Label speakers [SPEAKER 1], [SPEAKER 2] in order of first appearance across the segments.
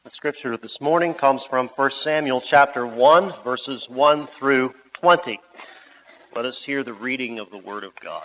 [SPEAKER 1] The scripture this morning comes from 1 Samuel chapter 1, verses 1 through 20. Let us hear the reading of the Word of God.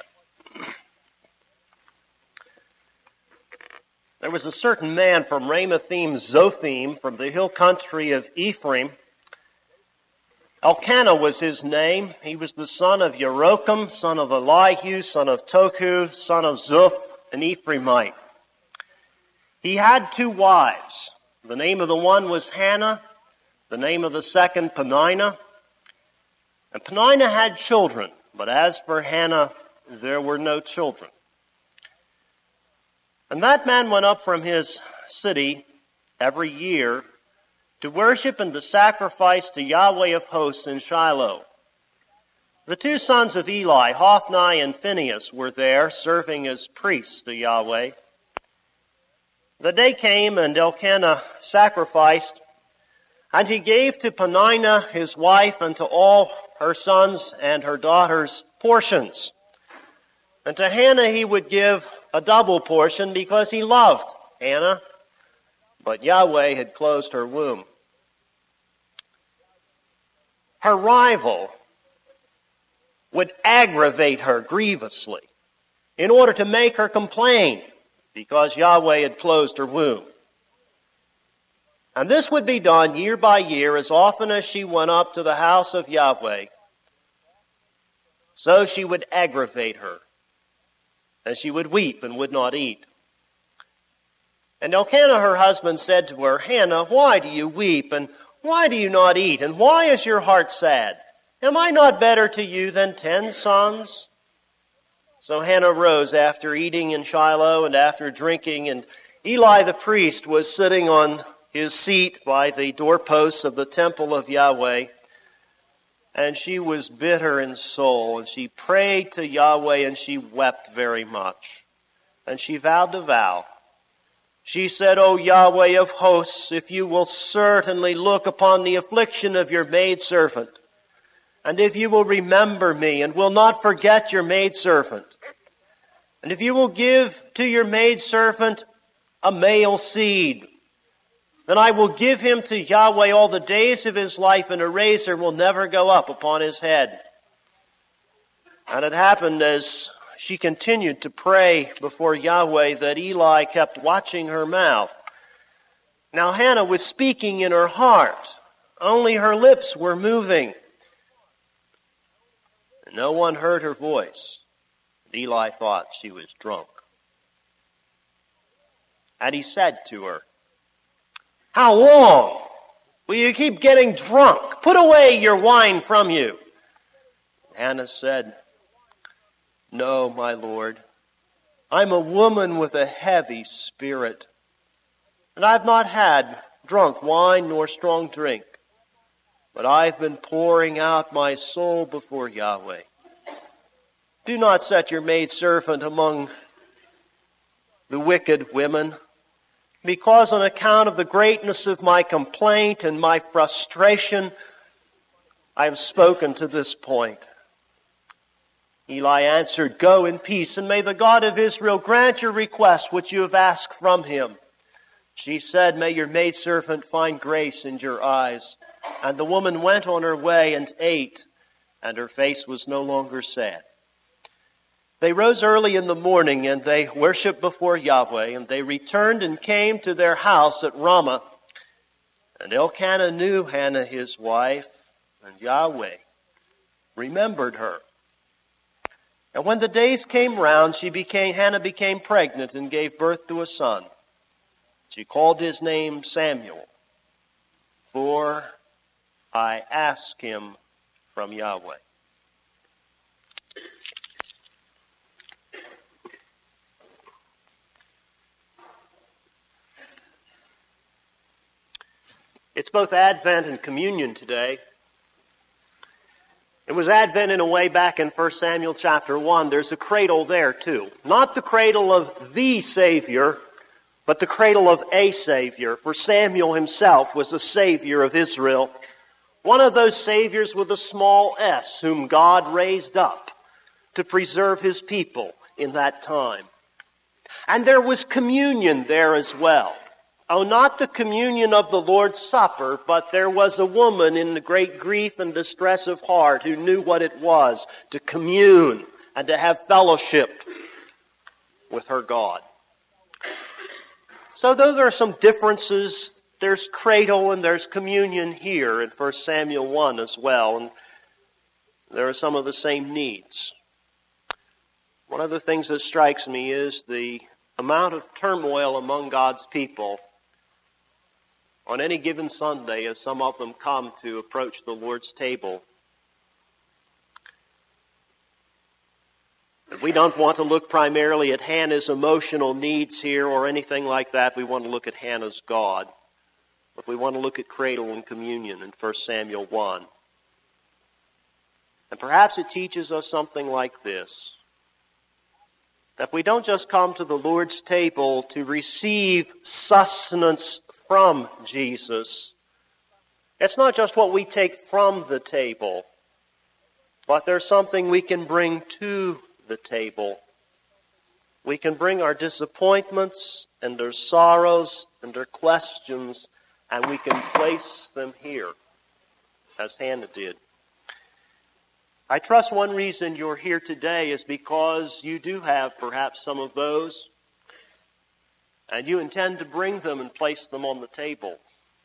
[SPEAKER 1] There was a certain man from Ramathaim Zophim, from the hill country of Ephraim. Elkanah was his name. He was the son of Yeroham, son of Elihu, son of Tohu, son of Zuph, an Ephraimite. He had two wives. The name of the one was Hannah, the name of the second Peninnah. And Peninnah had children, but as for Hannah, there were no children. And that man went up from his city every year to worship and to sacrifice to Yahweh of hosts in Shiloh. The two sons of Eli, Hophni and Phinehas, were there serving as priests to Yahweh. The day came, and Elkanah sacrificed, and he gave to Peninnah his wife and to all her sons and her daughters portions. And to Hannah he would give a double portion because he loved Hannah, but Yahweh had closed her womb. Her rival would aggravate her grievously in order to make her complain, because Yahweh had closed her womb. And this would be done year by year as often as she went up to the house of Yahweh. So she would aggravate her, and she would weep and would not eat. And Elkanah, her husband, said to her, Hannah, why do you weep, and why do you not eat, and why is your heart sad? Am I not better to you than 10 sons? So Hannah rose after eating in Shiloh and after drinking, and Eli the priest was sitting on his seat by the doorposts of the temple of Yahweh. And she was bitter in soul, and she prayed to Yahweh, and she wept very much. And she vowed a vow. She said, O Yahweh of hosts, if you will certainly look upon the affliction of your maidservant, and if you will remember me and will not forget your maidservant, and if you will give to your maidservant a male seed, then I will give him to Yahweh all the days of his life, and a razor will never go up upon his head. And it happened as she continued to pray before Yahweh that Eli kept watching her mouth. Now Hannah was speaking in her heart. Only her lips were moving. No one heard her voice. Eli thought she was drunk. And he said to her, How long will you keep getting drunk? Put away your wine from you. Hannah said, No, my Lord, I'm a woman with a heavy spirit, and I've not had drunk wine nor strong drink. But I've been pouring out my soul before Yahweh. Do not set your maidservant among the wicked women, because on account of the greatness of my complaint and my frustration, I have spoken to this point. Eli answered, Go in peace, and may the God of Israel grant your request which you have asked from him. She said, May your maidservant find grace in your eyes. And the woman went on her way and ate, and her face was no longer sad. They rose early in the morning, and they worshipped before Yahweh, and they returned and came to their house at Ramah. And Elkanah knew Hannah his wife, and Yahweh remembered her. And when the days came round, Hannah became pregnant and gave birth to a son. She called his name Samuel, for I asked him from Yahweh. It's both Advent and communion today. It was Advent in a way back in 1 Samuel chapter 1. There's a cradle there too. Not the cradle of the Savior, but the cradle of a Savior. For Samuel himself was a Savior of Israel. One of those Saviors with a small s, whom God raised up to preserve his people in that time. And there was communion there as well. Oh, not the communion of the Lord's Supper, but there was a woman in the great grief and distress of heart who knew what it was to commune and to have fellowship with her God. So though there are some differences, there's cradle and there's communion here in 1 Samuel 1 as well, and there are some of the same needs. One of the things that strikes me is the amount of turmoil among God's people on any given Sunday as some of them come to approach the Lord's table. And we don't want to look primarily at Hannah's emotional needs here or anything like that. We want to look at Hannah's God. But we want to look at cradle and communion in 1 Samuel 1. And perhaps it teaches us something like this: that we don't just come to the Lord's table to receive sustenance from Jesus. It's not just what we take from the table, but there's something we can bring to the table. We can bring our disappointments and our sorrows and our questions, and we can place them here, as Hannah did. I trust one reason you're here today is because you do have perhaps some of those, and you intend to bring them and place them on the table.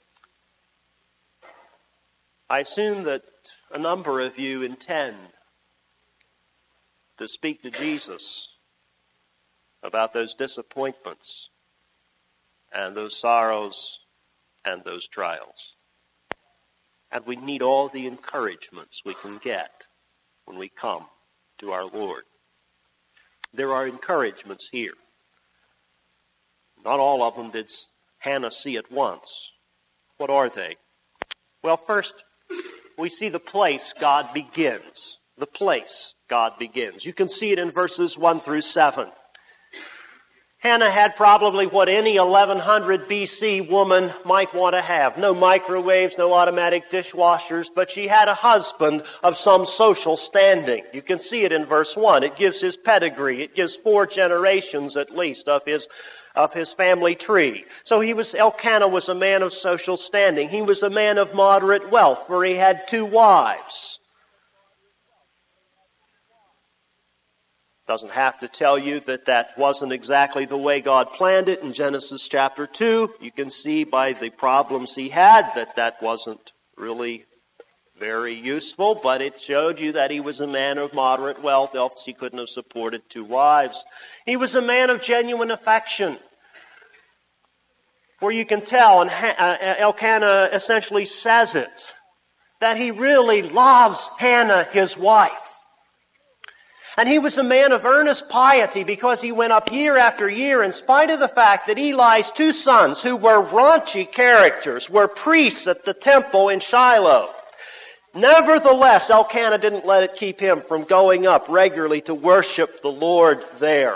[SPEAKER 1] I assume that a number of you intend to speak to Jesus about those disappointments and those sorrows and those trials. And we need all the encouragements we can get when we come to our Lord. There are encouragements here. Not all of them did Hannah see at once. What are they? Well, first, we see the place God begins. The place God begins. You can see it in verses 1 through 7. Hannah had probably what any 1100 BC woman might want to have. No microwaves, no automatic dishwashers, but she had a husband of some social standing. You can see it in verse 1. It gives his pedigree. It gives 4 generations at least of his family tree. So Elkanah was a man of social standing. He was a man of moderate wealth, for he had 2 wives. Doesn't have to tell you that wasn't exactly the way God planned it in Genesis chapter 2. You can see by the problems he had that wasn't really very useful, but it showed you that he was a man of moderate wealth, else he couldn't have supported 2 wives. He was a man of genuine affection. For you can tell, and Elkanah essentially says it, that he really loves Hannah, his wife. And he was a man of earnest piety because he went up year after year in spite of the fact that Eli's 2 sons, who were raunchy characters, were priests at the temple in Shiloh. Nevertheless, Elkanah didn't let it keep him from going up regularly to worship the Lord there.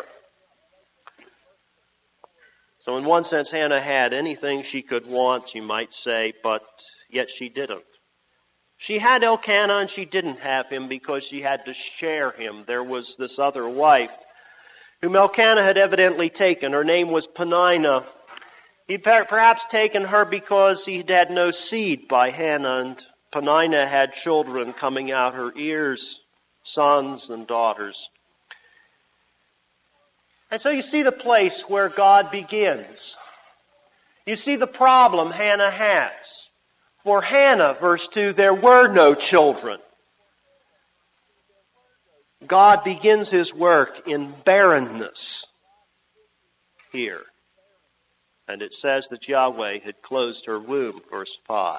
[SPEAKER 1] So in one sense, Hannah had anything she could want, you might say, but yet she didn't. She had Elkanah and she didn't have him because she had to share him. There was this other wife whom Elkanah had evidently taken. Her name was Peninnah. He'd perhaps taken her because he had no seed by Hannah, and Peninnah had children coming out her ears, sons and daughters. And so you see the place where God begins. You see the problem Hannah has. For Hannah, verse 2, there were no children. God begins his work in barrenness here. And it says that Yahweh had closed her womb, verse 5.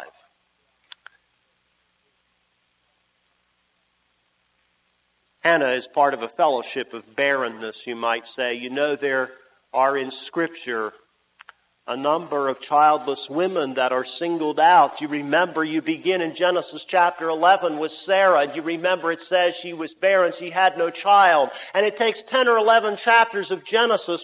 [SPEAKER 1] Hannah is part of a fellowship of barrenness, you might say. You know, there are in Scripture a number of childless women that are singled out. You remember, you begin in Genesis chapter 11 with Sarah. You remember it says she was barren, she had no child. And it takes 10 or 11 chapters of Genesis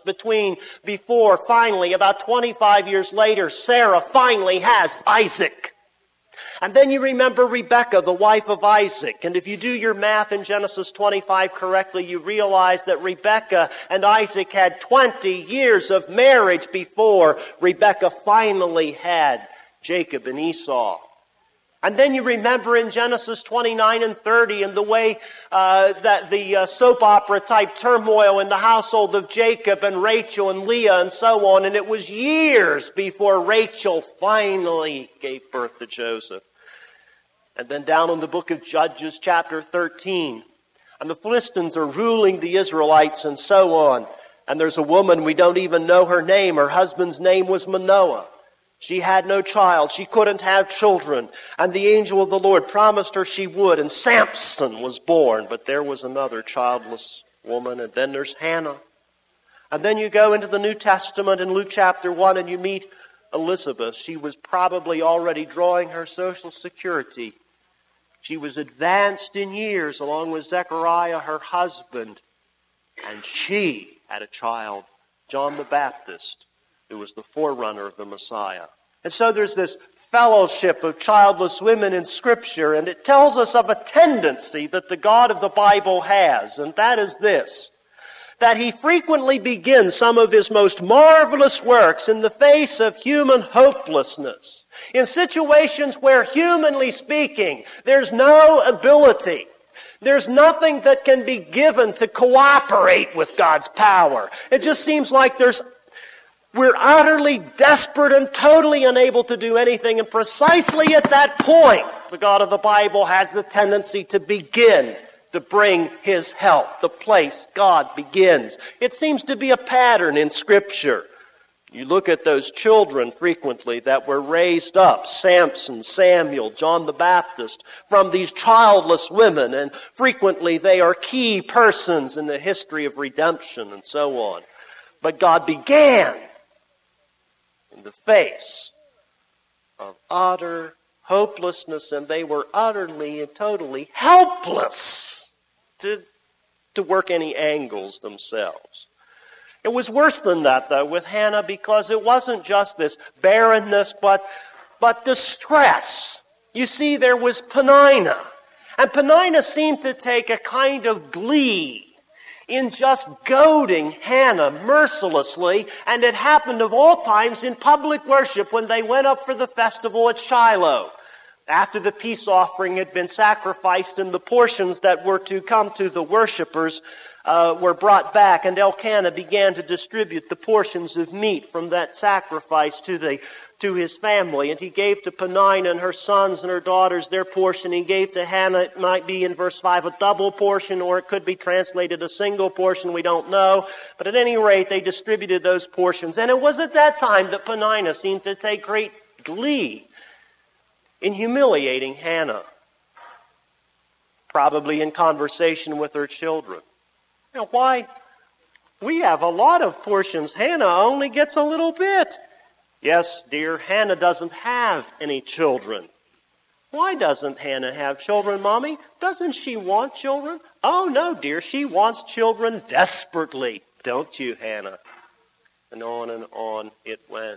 [SPEAKER 1] before finally, about 25 years later, Sarah finally has Isaac. And then you remember Rebekah, the wife of Isaac. And if you do your math in Genesis 25 correctly, you realize that Rebekah and Isaac had 20 years of marriage before Rebekah finally had Jacob and Esau. And then you remember in Genesis 29 and 30 and the way that the soap opera type turmoil in the household of Jacob and Rachel and Leah and so on. And it was years before Rachel finally gave birth to Joseph. And then down in the book of Judges chapter 13. And the Philistines are ruling the Israelites and so on. And there's a woman, we don't even know her name. Her husband's name was Manoah. She had no child. She couldn't have children. And the angel of the Lord promised her she would. And Samson was born. But there was another childless woman. And then there's Hannah. And then you go into the New Testament in Luke chapter 1 and you meet Elizabeth. She was probably already drawing her Social Security. She was advanced in years along with Zechariah, her husband. And she had a child, John the Baptist, who was the forerunner of the Messiah. And so there's this fellowship of childless women in Scripture, and it tells us of a tendency that the God of the Bible has, and that is this, that He frequently begins some of His most marvelous works in the face of human hopelessness, in situations where, humanly speaking, there's no ability. There's nothing that can be given to cooperate with God's power. It just seems like we're utterly desperate and totally unable to do anything. And precisely at that point, the God of the Bible has the tendency to begin to bring His help. The place God begins. It seems to be a pattern in Scripture. You look at those children frequently that were raised up, Samson, Samuel, John the Baptist, from these childless women, and frequently they are key persons in the history of redemption and so on. But God began in the face of utter hopelessness, and they were utterly and totally helpless to work any angles themselves. It was worse than that, though, with Hannah, because it wasn't just this barrenness, but distress. You see, there was Peninnah, and Peninnah seemed to take a kind of glee in just goading Hannah mercilessly, and it happened of all times in public worship when they went up for the festival at Shiloh. After the peace offering had been sacrificed and the portions that were to come to the worshipers were brought back, and Elkanah began to distribute the portions of meat from that sacrifice to his family. And he gave to Peninnah and her sons and her daughters their portion. He gave to Hannah, it might be in verse 5, a double portion, or it could be translated a single portion, we don't know. But at any rate, they distributed those portions. And it was at that time that Peninnah seemed to take great glee in humiliating Hannah, probably in conversation with her children. Now, why? We have a lot of portions. Hannah only gets a little bit. Yes, dear, Hannah doesn't have any children. Why doesn't Hannah have children, Mommy? Doesn't she want children? Oh, no, dear, she wants children desperately. Don't you, Hannah? And on it went.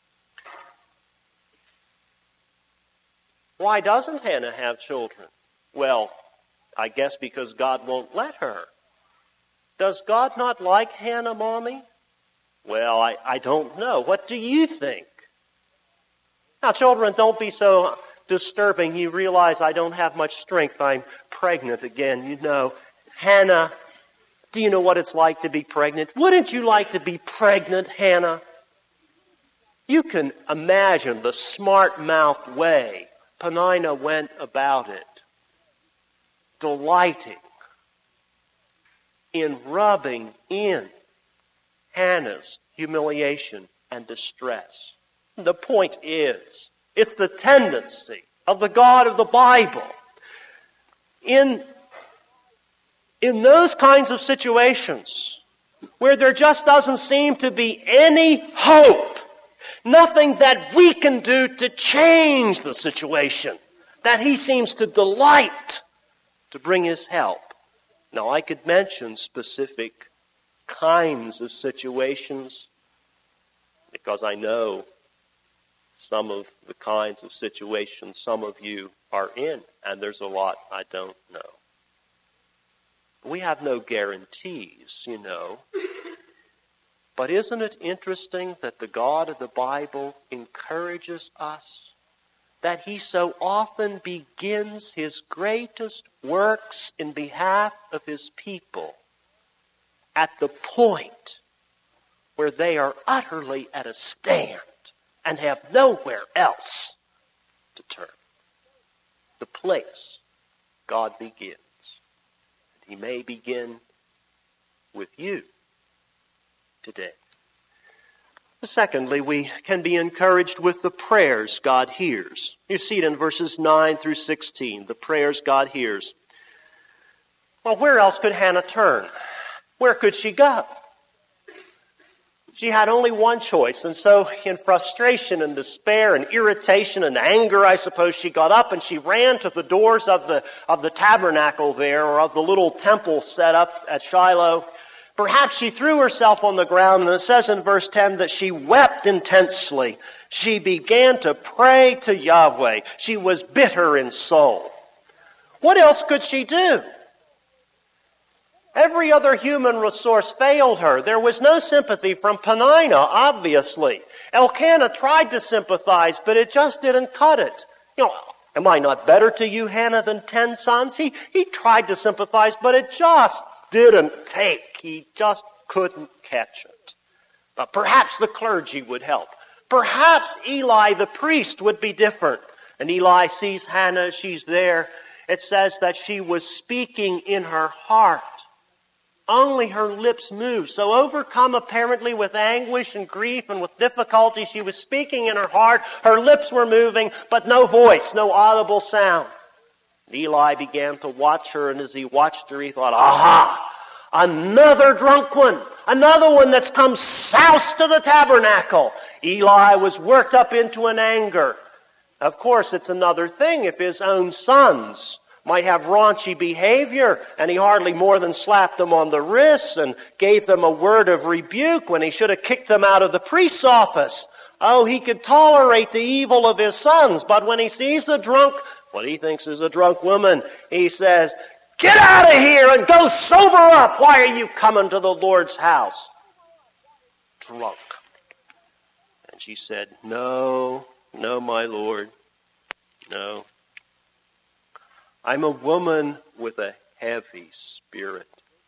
[SPEAKER 1] Why doesn't Hannah have children? Well, I guess because God won't let her. Does God not like Hannah, Mommy? Well, I don't know. What do you think? Now, children, don't be so disturbing. You realize I don't have much strength. I'm pregnant again. You know, Hannah, do you know what it's like to be pregnant? Wouldn't you like to be pregnant, Hannah? You can imagine the smart-mouthed way Peninnah went about it, delighting in rubbing in Hannah's humiliation and distress. The point is, it's the tendency of the God of the Bible in those kinds of situations where there just doesn't seem to be any hope, nothing that we can do to change the situation, that He seems to delight to bring His help. Now, I could mention specific kinds of situations because I know some of the kinds of situations some of you are in, and there's a lot I don't know. We have no guarantees, you know. But isn't it interesting that the God of the Bible encourages us? That he so often begins his greatest works in behalf of his people at the point where they are utterly at a stand and have nowhere else to turn. The place God begins. And he may begin with you today. Secondly, we can be encouraged with the prayers God hears. You see it in verses 9 through 16, the prayers God hears. Well, where else could Hannah turn? Where could she go? She had only one choice, and so in frustration and despair and irritation and anger, I suppose, she got up and she ran to the doors of the tabernacle there, or of the little temple set up at Shiloh. Perhaps she threw herself on the ground, and it says in verse 10 that she wept intensely. She began to pray to Yahweh. She was bitter in soul. What else could she do? Every other human resource failed her. There was no sympathy from Peninnah, obviously. Elkanah tried to sympathize, but it just didn't cut it. You know, am I not better to you, Hannah, than 10 sons? He tried to sympathize, but it just didn't take. He just couldn't catch it. Perhaps the clergy would help. Perhaps Eli the priest would be different. And Eli sees Hannah, she's there. It says that she was speaking in her heart. Only her lips moved. So overcome apparently with anguish and grief and with difficulty, she was speaking in her heart. Her lips were moving, but no voice, no audible sound. And Eli began to watch her, and as he watched her, he thought, aha! Another drunk one. Another one that's come soused to the tabernacle. Eli was worked up into an anger. Of course, it's another thing if his own sons might have raunchy behavior, and he hardly more than slapped them on the wrists and gave them a word of rebuke when he should have kicked them out of the priest's office. Oh, he could tolerate the evil of his sons, but when he sees a drunk, what he thinks is a drunk woman, he says, "Get out of here and go sober up. Why are you coming to the Lord's house?" Drunk. And she said, No, my Lord, no. I'm a woman with a heavy spirit.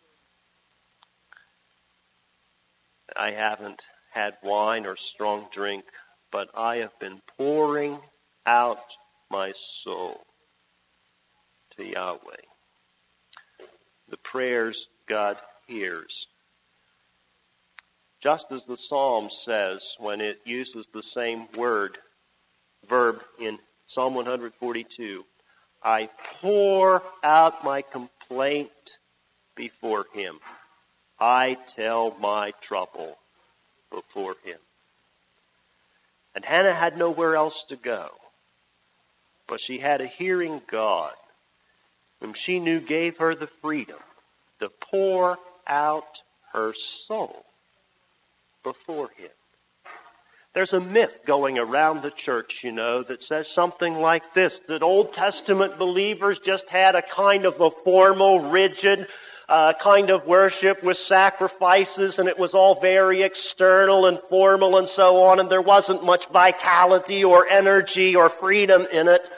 [SPEAKER 1] I haven't had wine or strong drink, but I have been pouring out my soul to Yahweh. The prayers God hears. Just as the Psalm says when it uses the same verb in Psalm 142, I pour out my complaint before him. I tell my trouble before him. And Hannah had nowhere else to go. But she had a hearing God, whom she knew gave her the freedom to pour out her soul before him. There's a myth going around the church, that says something like this, that Old Testament believers just had a kind of a formal, rigid kind of worship with sacrifices, and it was all very external and formal and so on, and there wasn't much vitality or energy or freedom in it.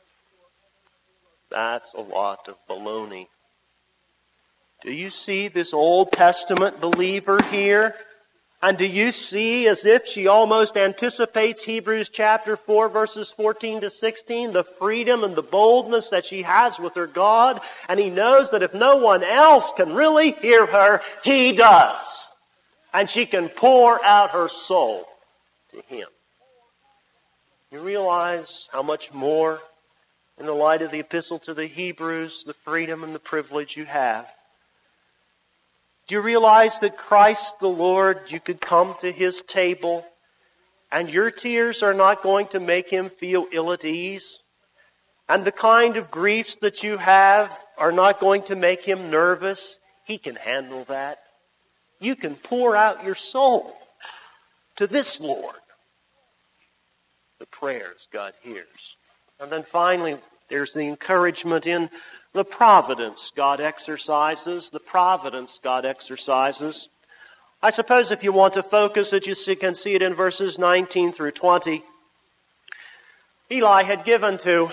[SPEAKER 1] That's a lot of baloney. Do you see this Old Testament believer here? And do you see, as if she almost anticipates Hebrews chapter 4, verses 14 to 16, the freedom and the boldness that she has with her God? And he knows that if no one else can really hear her, he does. And she can pour out her soul to him. You realize how much more, in the light of the epistle to the Hebrews, the freedom and the privilege you have? Do you realize that Christ the Lord, you could come to his table and your tears are not going to make him feel ill at ease? And the kind of griefs that you have are not going to make him nervous? He can handle that. You can pour out your soul to this Lord. the prayers God hears. And then finally, there's the encouragement in the providence God exercises. The providence God exercises. I suppose if you want to focus it, you can see it in verses 19 through 20. Eli had given to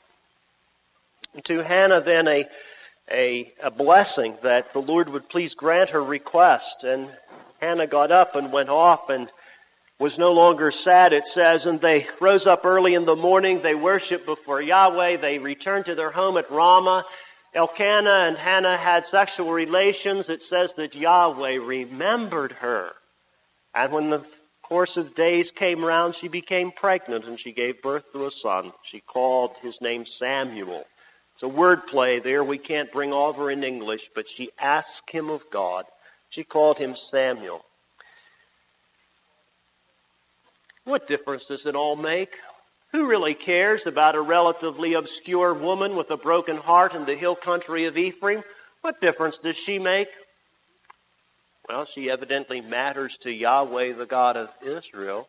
[SPEAKER 1] Hannah then a blessing that the Lord would please grant her request. And Hannah got up and went off and was no longer sad, it says. And they rose up early in the morning. They worshiped before Yahweh. They returned to their home at Ramah. Elkanah and Hannah had sexual relations. It says that Yahweh remembered her. And when the course of days came around, she became pregnant and she gave birth to a son. She called his name Samuel. It's a word play there we can't bring over in English, but she asked him of God. She called him Samuel. What difference does it all make? Who really cares about a relatively obscure woman with a broken heart in the hill country of Ephraim? What difference does she make? Well, she evidently matters to Yahweh, the God of Israel.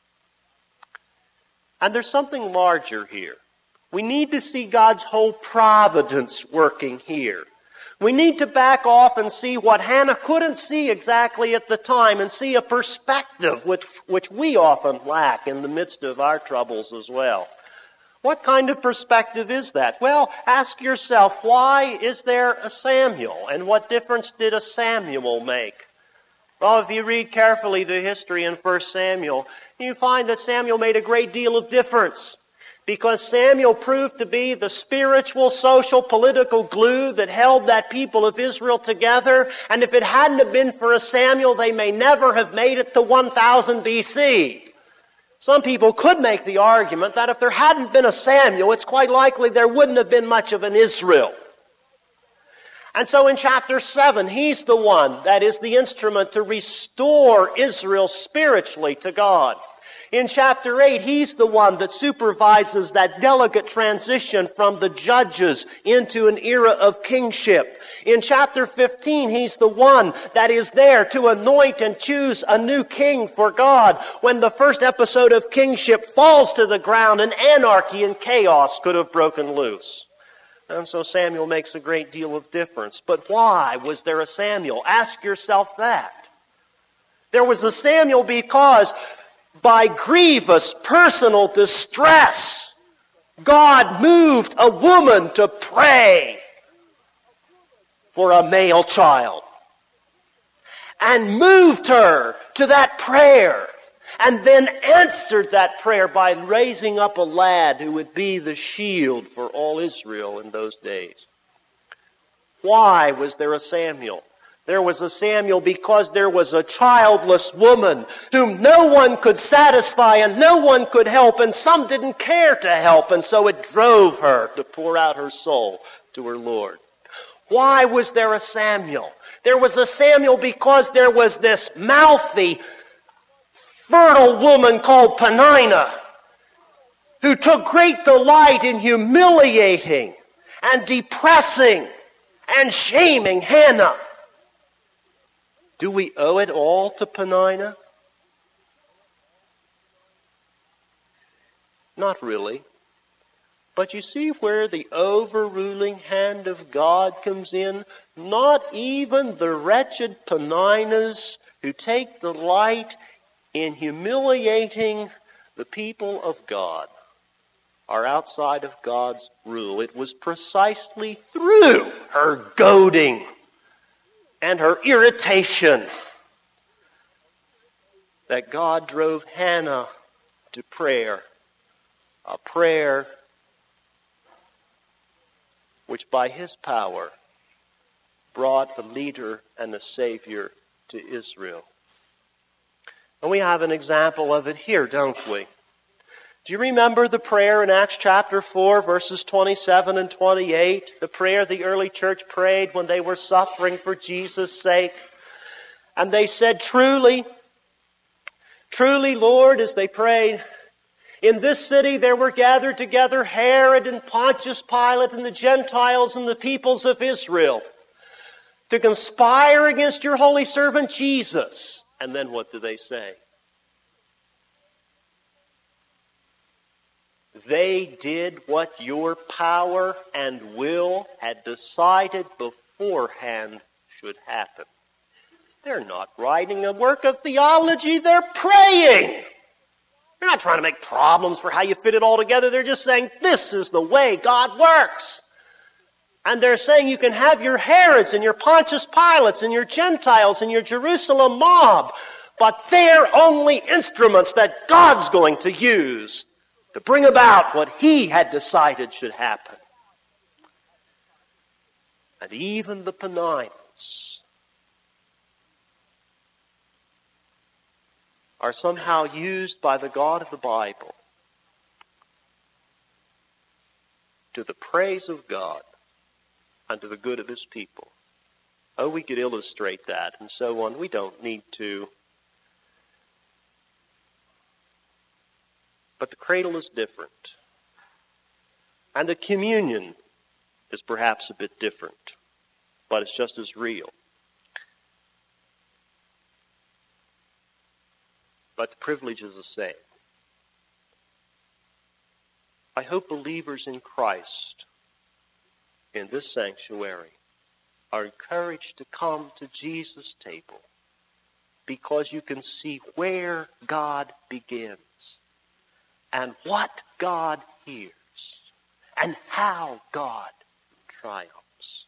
[SPEAKER 1] And there's something larger here. We need to see God's whole providence working here. We need to back off and see what Hannah couldn't see exactly at the time and see a perspective which we often lack in the midst of our troubles as well. What kind of perspective is that? Well, ask yourself, why is there a Samuel? And what difference did a Samuel make? Well, if you read carefully the history in 1 Samuel, you find that Samuel made a great deal of difference. Because Samuel proved to be the spiritual, social, political glue that held that people of Israel together. And if it hadn't have been for a Samuel, they may never have made it to 1000 BC. Some people could make the argument that if there hadn't been a Samuel, it's quite likely there wouldn't have been much of an Israel. And so in chapter 7, he's the one that is the instrument to restore Israel spiritually to God. In chapter 8, he's the one that supervises that delicate transition from the judges into an era of kingship. In chapter 15, he's the one that is there to anoint and choose a new king for God when the first episode of kingship falls to the ground and anarchy and chaos could have broken loose. And so Samuel makes a great deal of difference. But why was there a Samuel? Ask yourself that. There was a Samuel because by grievous personal distress, God moved a woman to pray for a male child. And moved her to that prayer. And then answered that prayer by raising up a lad who would be the shield for all Israel in those days. Why was there a Samuel? There was a Samuel because there was a childless woman whom no one could satisfy and no one could help, and some didn't care to help, and so it drove her to pour out her soul to her Lord. Why was there a Samuel? There was a Samuel because there was this mouthy, fertile woman called Peninnah who took great delight in humiliating and depressing and shaming Hannah. Do we owe it all to Peninnah? Not really. But you see where the overruling hand of God comes in? Not even the wretched Peninnahs who take delight in humiliating the people of God are outside of God's rule. It was precisely through her goading and her irritation that God drove Hannah to prayer. A prayer which by his power brought a leader and a savior to Israel. And we have an example of it here, don't we? Do you remember the prayer in Acts chapter 4, verses 27 and 28? The prayer the early church prayed when they were suffering for Jesus' sake. And they said, truly, Lord, as they prayed, in this city there were gathered together Herod and Pontius Pilate and the Gentiles and the peoples of Israel to conspire against your holy servant Jesus. And then what do they say? They did what your power and will had decided beforehand should happen. They're not writing a work of theology, they're praying. They're not trying to make problems for how you fit it all together. They're just saying, this is the way God works. And they're saying you can have your Herods and your Pontius Pilates and your Gentiles and your Jerusalem mob, but they're only instruments that God's going to use to bring about what He had decided should happen. And even the Peninners are somehow used by the God of the Bible to the praise of God and to the good of His people. Oh, we could illustrate that and so on. We don't need to. But the cradle is different. And the communion is perhaps a bit different, but it's just as real. But the privilege is the same. I hope believers in Christ in this sanctuary are encouraged to come to Jesus' table because you can see where God begins and what God hears and how God triumphs.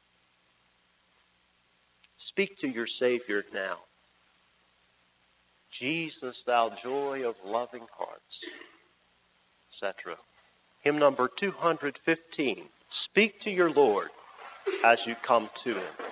[SPEAKER 1] Speak to your Savior now. Jesus, thou joy of loving hearts, etc. Hymn number 215. Speak to your Lord as you come to Him.